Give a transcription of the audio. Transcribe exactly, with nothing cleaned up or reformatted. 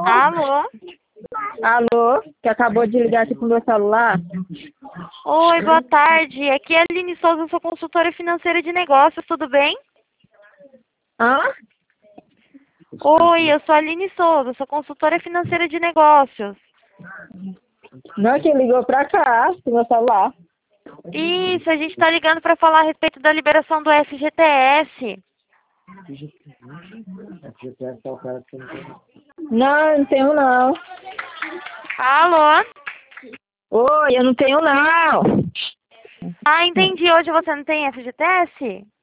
Alô? Alô? Que acabou de ligar aqui pro meu celular? Oi, boa tarde. Aqui é a Aline Souza, sou consultora financeira de negócios, tudo bem? Hã? Oi, eu sou a Aline Souza, sou consultora financeira de negócios. Não, que ligou pra cá, pro meu celular. Isso, a gente está ligando para falar a respeito da liberação do F G T S. Não, não tenho não. Alô? Oi, eu não tenho não. Ah, entendi. Hoje você não tem F G T S?